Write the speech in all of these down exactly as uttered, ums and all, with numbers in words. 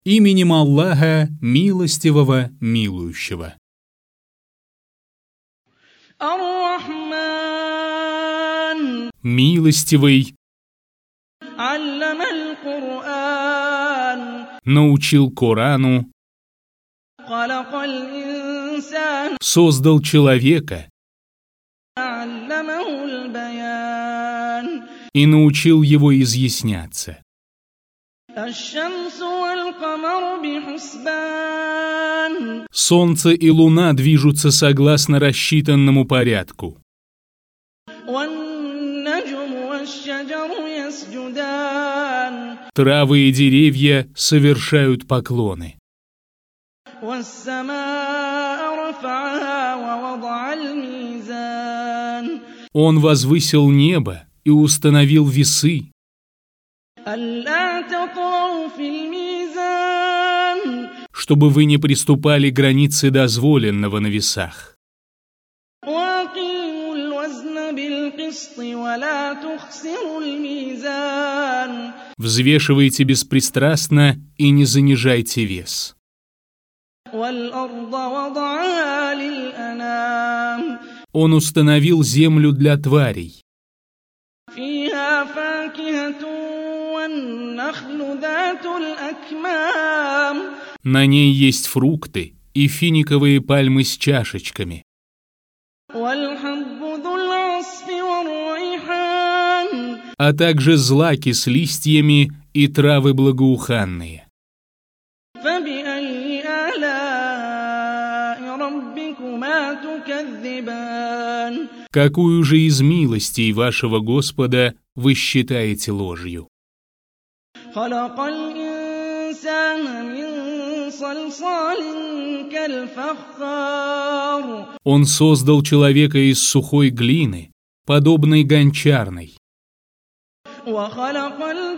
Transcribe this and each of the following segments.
Именем Аллаха, милостивого, милующего. Ар-Рахман. Милостивый. Аллама аль-Кур'ан. Научил Корану. Халакаль инсан. Создал человека. Алламаху аль-Баян. И научил его изъясняться. Аш-шамсу валь-камару бихусбан. Солнце и луна движутся согласно рассчитанному порядку. Ван-наджму ваш-шаджару ясджудан. Травы и деревья совершают поклоны. Вас-самаа рафа'аха ва вад'a аль-мизан. Он возвысил небо и установил весы. Алла татгау фил-мизан. Чтобы вы не приступали к границе дозволенного на весах. وَأَقِيمُوا الْوَزْنَ بِالْقِسْطِ وَلَا تُخْسِرُوا الْمِيزَانَ. Взвешивайте беспристрастно и не занижайте вес. وَالْأَرْضَ وَضَعَهَا لِلْأَنَامِ. Он установил землю для тварей. فِيهَا فَاكِهَةٌ وَالنَّخْلُ ذَاتُ الْأَكْمَامِ. На ней есть фрукты и финиковые пальмы с чашечками. وَالْحَبُّ ذُو الْعَصْفِ وَالرَّيْحَانِ. А также злаки с листьями и травы благоуханные. فَبِأَيِّ آلَاءِ رَبِّكُمَا تُكَذِّبَانِ. Какую же из милостей вашего Господа вы считаете ложью? خَلَقَ الْإِنسَانَ مِنْ صَلْصَالٍ كَالْفَخَّارِ. Он создал человека из сухой глины, подобной гончарной. وَخَلَقَ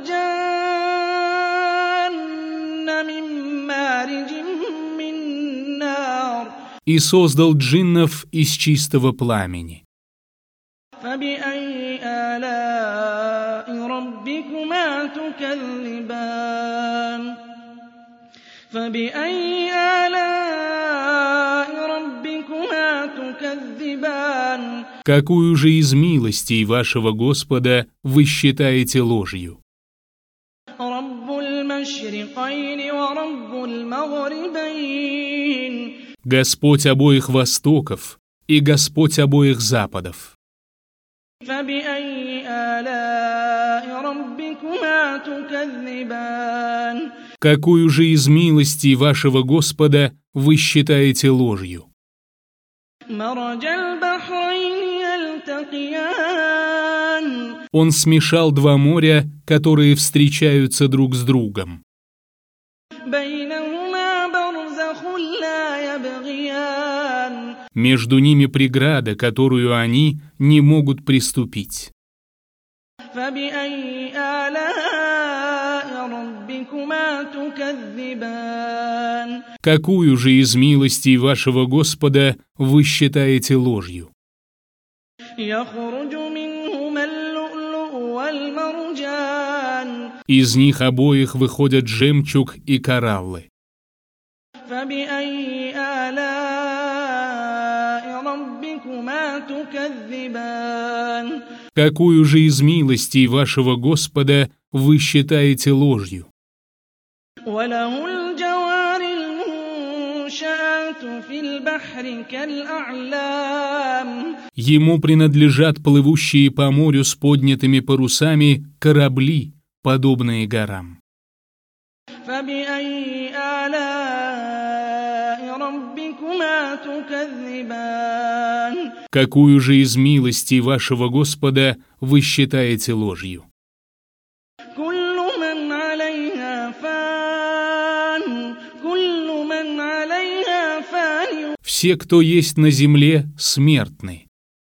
الْجَانَّ مِنْ مَارِجٍ مِنْ نَارٍ. И создал джиннов из чистого пламени. فَبِأَيِّ آلَاءِ رَبِّكُمَا تُكَذِّبَانِ. فَبِأَيِّ آلَاءِ رَبِّكُمَا تُكَذِّبَانِ. Какую же из милостей вашего Господа вы считаете ложью? رَبُّ الْمَشْرِقَيْنِ وَرَبُّ الْمَغْرِبَيْنِ. Господь обоих востоков и Господь обоих западов. فَبِأَيِّ آلَاءِ رَبِّكُمَا تُكَذِّبَانِ. Какую же из милостей вашего Господа вы считаете ложью? مَرَجَ الْبَحْرَيْنِ يَلْتَقِيَانِ. Он смешал два моря, которые встречаются друг с другом. بَيْنَهُمَا بَرْزَخٌ لَا يَبْغِيَانِ. Между ними преграда, которую они не могут приступить. فَبِأَيِّ آلَاءِ رَبِّكُمَا تُكَذِّبَانِ. Какую же из милостей вашего Господа вы считаете ложью? يَخْرُجُ مِنْهُمَا اللُّؤْلُؤُ وَالْمَرْجَانُ. Из них обоих выходят жемчуг и кораллы. فَبِأَيِّ آلَاءِ رَبِّكُمَا تُكَذِّبَانِ. Какую же из милостей вашего Господа вы считаете ложью? وَلَهُ الْجَوَارِ الْمُنشَآتُ فِي الْبَحْرِ كَالْأَعْلَامِ. Ему принадлежат плывущие по морю с поднятыми парусами корабли, подобные горам. فَبِأَيِّ آلَاءِ رَبِّكُمَا تُكَذِّبَانِ. Какую же из милостей вашего Господа вы считаете ложью? كُلُّ مَنْ عَلَيْهَا فَانٍ. كُلُّ مَنْ عَلَيْهَا فَانٍ. Все, кто есть на земле, смертны.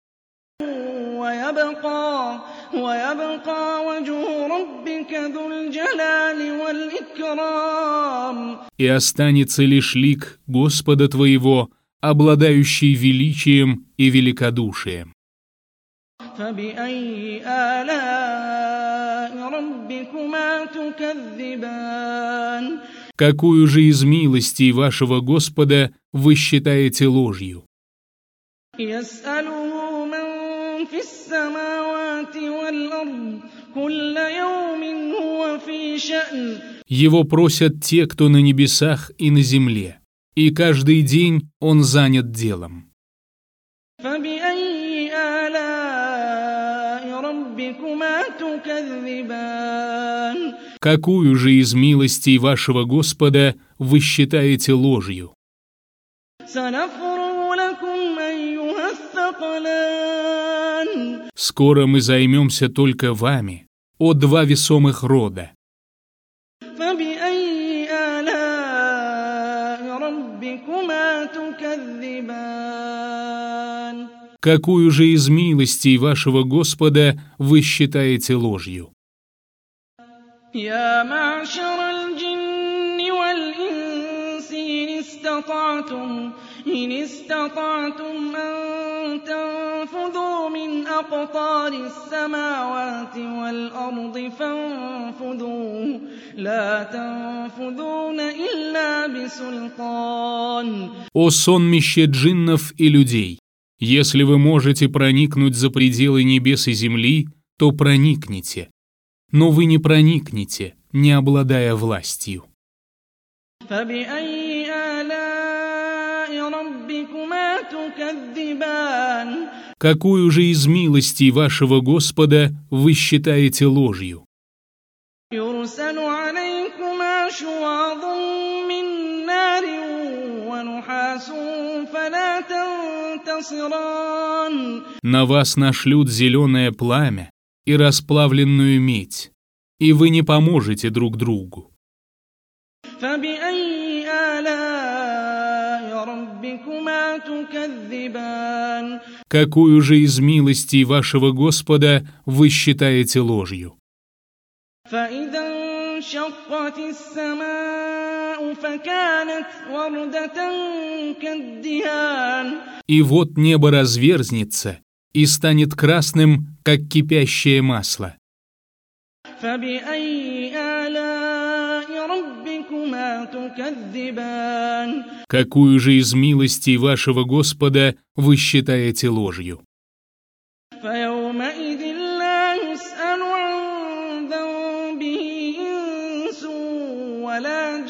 وَيَبْقَى وَيَبْقَى وَجْهُ رَبِّكَ ذُو الْجَلَالِ وَالْإِكْرَامِ. И останется лишь лик Господа твоего, обладающий величием и великодушием. فَبِأَيِّ آلَاءِ رَبِّكُمَا تُكَذِّبَانِ. Какую же из милостей вашего Господа вы считаете ложью? يسأله من في السماوات والأرض كل يوم هو في شأن. Его просят те, кто на небесах и на земле, и каждый день он занят делом. فبأي آلاء ربكما تكذبان. Какую же из милостей вашего Господа вы считаете ложью? سنفرغ لكم أيها الثقلان. Скоро мы займемся только вами, о два весомых рода. فبأي آلاء ربكما تكذبان. Какую же из милостей вашего Господа вы считаете ложью? يا معشر الجن والإنس إن استطعتم إن استطعتم أن تنفذوا من أقطار السماوات والأرض فانفذوا لا تنفذون إلا بسلطان. О сонмище джиннов и людей! Если вы можете проникнуть за пределы небес и земли, то проникните. Но вы не проникнете, не обладая властью. فبأي آلاء ربكما تكذبان. Какую же из милостей вашего Господа вы считаете ложью? يرسل عليكما شواظ من نار ونحاس فلا تنتصران. На вас нашлют зеленое пламя и расплавленную медь, и вы не поможете друг другу. فبأي آلاء ربكما تكذبان. Какую же из милостей вашего Господа вы считаете ложью? فإذا انشقت السماء فكانت وردة كالدهان. И вот небо разверзнется и станет красным, как кипящее масло. فبأي آلاء ربكما تكذبان. Какую же из милостей вашего Господа вы считаете ложью? فيومئذ لا يسأل عن ذنبه إنس ولا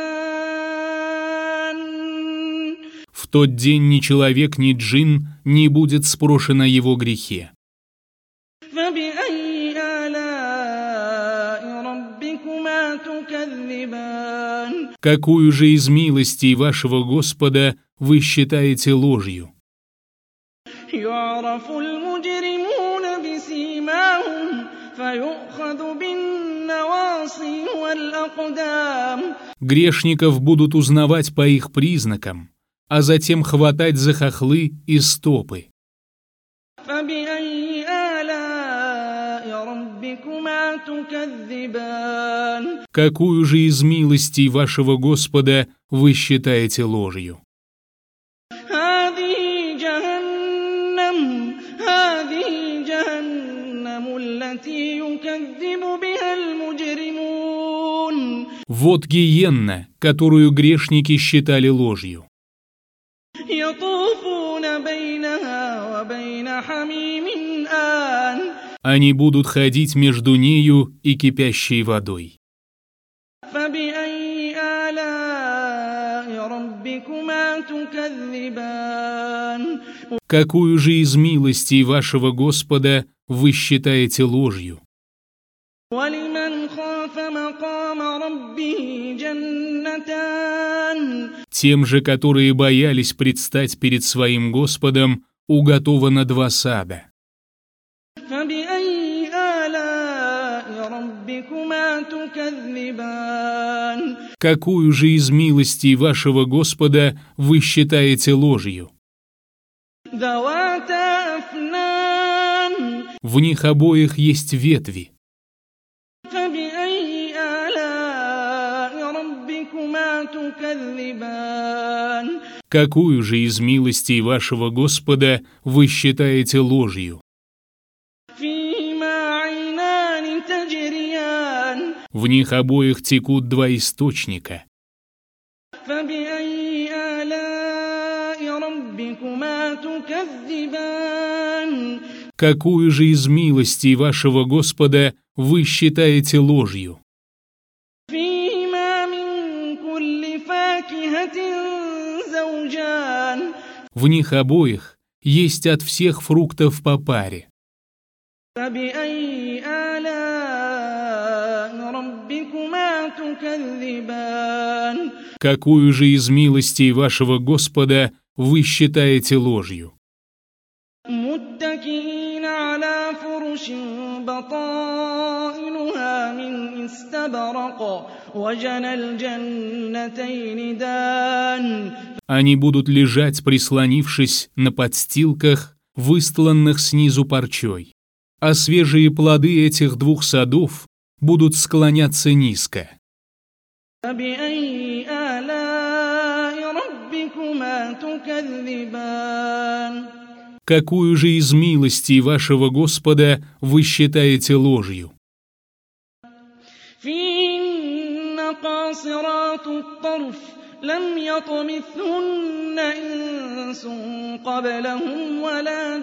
جان. В тот день ни человек, ни джин не будет спрошен о его грехе. فبأي آلاء ربكما تكذبان. Какую же из милостей вашего Господа вы считаете ложью? يعرف المجرمون بسيماهم فيؤخذ بالنواصي والأقدام. Грешников будут узнавать по их признакам, а затем хватать за хохлы и стопы. فبأي آلاء ربكما تكذبان. Какую же из милостей вашего Господа вы считаете ложью? هذه جهنم هذه جهنم التي يكذب بها المجرمون. Вот гиенна, которую грешники считали ложью. يطوفون بينها وبين حميم آن. Они будут ходить между нею и кипящей водой. فبأي آلاء ربكما تكذبان. Какую же из милостей вашего Господа вы считаете ложью? ولمن خاف مقام ربه جنتان. Тем же, которые боялись предстать перед своим Господом, уготовано два сада. فبأي آلاء ربكما تكذبان. Какую же из милостей вашего Господа вы считаете ложью? ذواتا أفنان. В них обоих есть ветви. فبأي آلاء ربكما تكذبان. Какую же из милостей вашего Господа вы считаете ложью? فيهما عينان تجريان. В них обоих текут два источника. فبأي آلاء ربكما تكذبان Какую же из милостей вашего Господа вы считаете ложью? فيهما من كل فاكهة زوجان В них обоих есть от всех фруктов по паре. فبأي آلاء ربكما تكذبان Какую же из милостей вашего Господа вы считаете ложью? متكئين على فرش بطائنها من استبرق وجنى الجنتين دان Они будут лежать, прислонившись на подстилках, выстланных снизу парчой, а свежие плоды этих двух садов будут склоняться низко. فبأي آلاء ربكما تكذبان Какую же из милостей вашего Господа вы считаете ложью? فيهن قاصرات الطرف لم يطمثهن إنس قبلهم ولا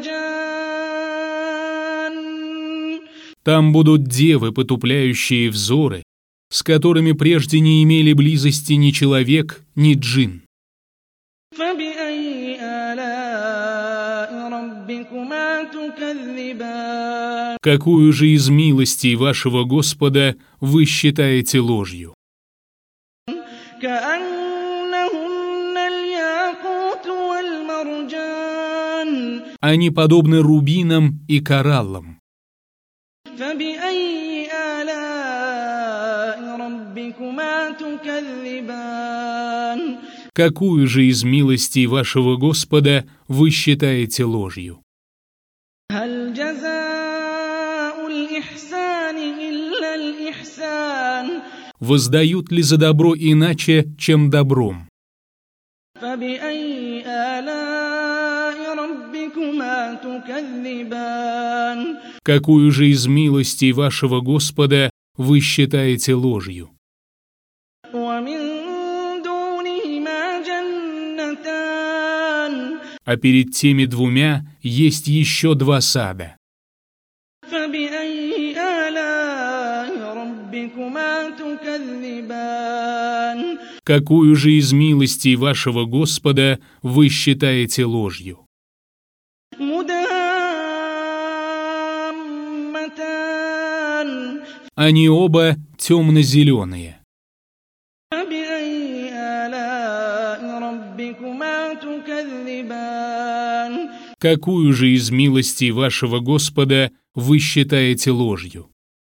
جان Там будут девы, потупляющие взоры, с которыми прежде не имели близости ни человек, ни джин. فبأي آلاء ربكما تكذبان Какую же из милостей вашего Господа вы считаете ложью? كأنهن الياقوت والمرجان Они подобны рубинам и кораллам. فبأي آلاء ربكما تكذبان Какую же из милостей вашего Господа вы считаете ложью? هل جزاء الإحسان إلا الإحسان Воздают ли за добро иначе, чем добром? فبأي آلاء ربكما تكذبان Какую же из милостей вашего Господа вы считаете ложью? ومن دونهما جنتان А перед теми двумя есть еще два сада. فبأي آلاء ربكما تكذبان Какую же из милостей вашего Господа вы считаете ложью? مدهامتان Они оба темно-зеленые. فبأي آلاء ربكما تكذبان Какую же из милостей вашего Господа вы считаете ложью?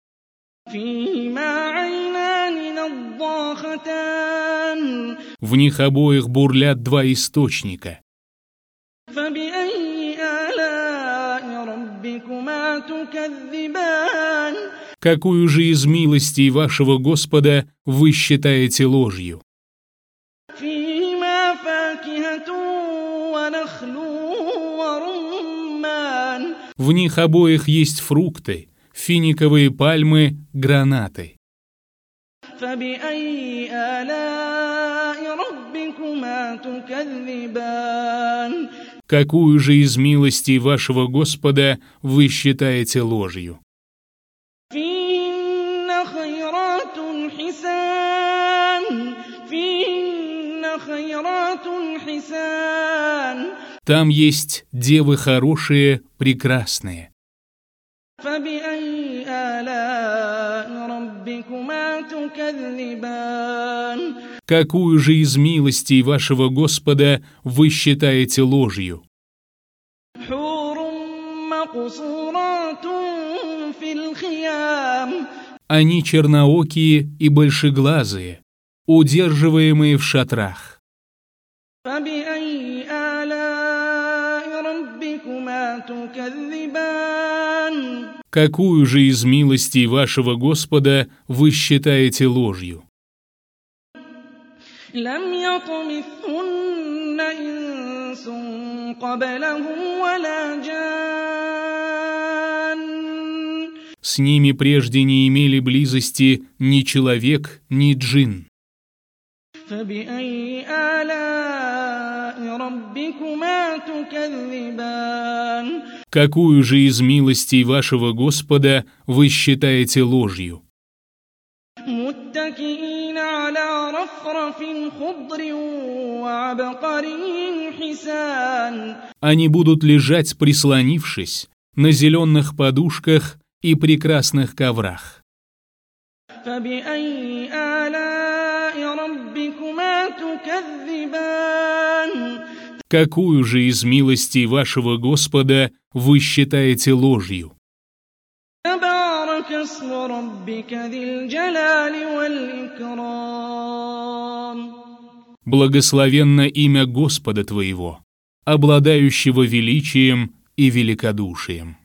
فيهما عينان نضاختان В них обоих бурлят два источника. فبأي آلاء ربكما تكذبان Какую же из милостей вашего Господа вы считаете ложью? فيهما فاكهة ونخل ورمان В них обоих есть фрукты, финиковые пальмы, гранаты. فبأي آلاء ربكما تكذبان Какую же из милостей вашего Господа вы считаете ложью? فيهن خيرات حسان فيهن خيرات حسان Там есть девы хорошие, прекрасные. فبأي آلاء ربكما تكذبان Какую же из милостей вашего Господа вы считаете ложью? حور مقصورات في الخيام Они черноокие и большеглазые, удерживаемые в шатрах. فبأي آلاء ربكما تكذبان Какую же из милостей вашего Господа вы считаете ложью? لم يطمثهن إنس قبلهم ولا جان С ними прежде не имели близости ни человек, ни джин. فبأي آلاء ربكما تكذبان Какую же из милостей вашего Господа вы считаете ложью? متكئين على رفرف خضر وعبقري حسان Они будут лежать, прислонившись, на зеленых подушках и прекрасных коврах. فبأي آلاء ربكما تكذبان Какую же из милостей вашего Господа вы считаете ложью? تبارك اسم ربك ذي الجلال والإكرام Благословенно имя Господа твоего, обладающего величием и великодушием.